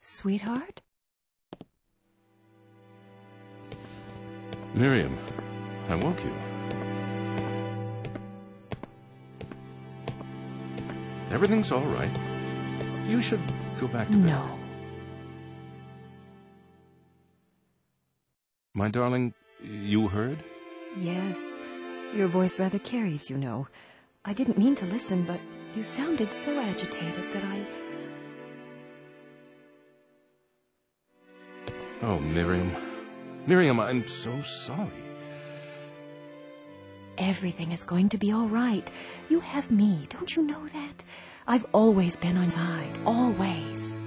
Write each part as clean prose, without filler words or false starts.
Sweetheart? Miriam, I woke you. Everything's all right. You should go back to bed. No. My darling, you heard? Yes. Your voice rather carries, you know. I didn't mean to listen, but you sounded so agitated that I... Oh, Miriam. Miriam, I'm so sorry. Everything is going to be all right. You have me, don't you know that? I've always been on side, always.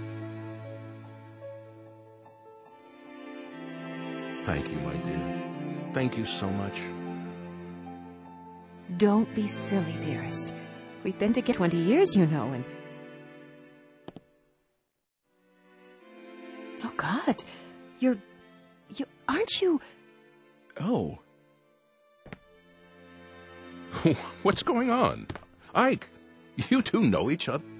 Thank you, my dear. Thank you so much. Don't be silly, dearest. We've been together 20 years, you know, and... Oh, God. Aren't you... Oh. What's going on? Ike, you two know each other?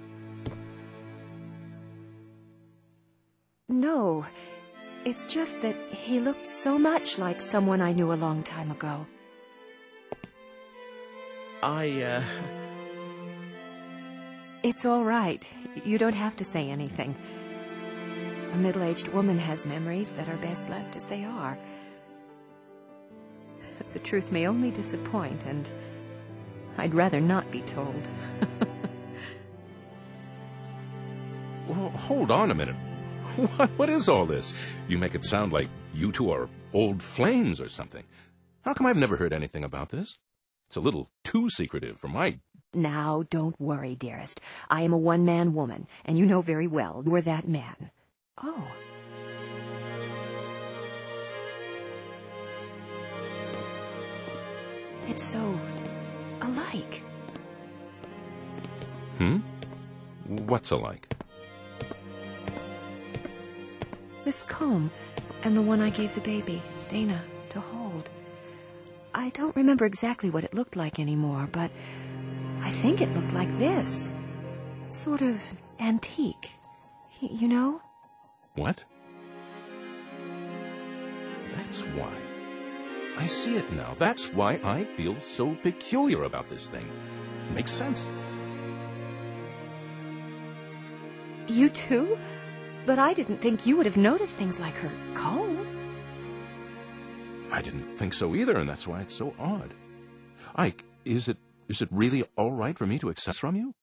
No. It's just that he looked so much like someone I knew a long time ago. It's all right. You don't have to say anything. A middle-aged woman has memories that are best left as they are. The truth may only disappoint, and I'd rather not be told. Well, hold on a minute. What is all this? You make it sound like you two are old flames or something. How come I've never heard anything about this? It's a little too secretive for my... Now, don't worry, dearest. I am a one-man woman, and you know very well you're that man. Oh. It's so alike. What's alike? This comb, and the one I gave the baby, Dana, to hold. I don't remember exactly what it looked like anymore, but I think it looked like this. Sort of antique. You know? What? That's why. I see it now. That's why I feel so peculiar about this thing. Makes sense. You too? But I didn't think you would have noticed things like her comb. I didn't think so either, and that's why it's so odd. Ike, is it really all right for me to accept from you?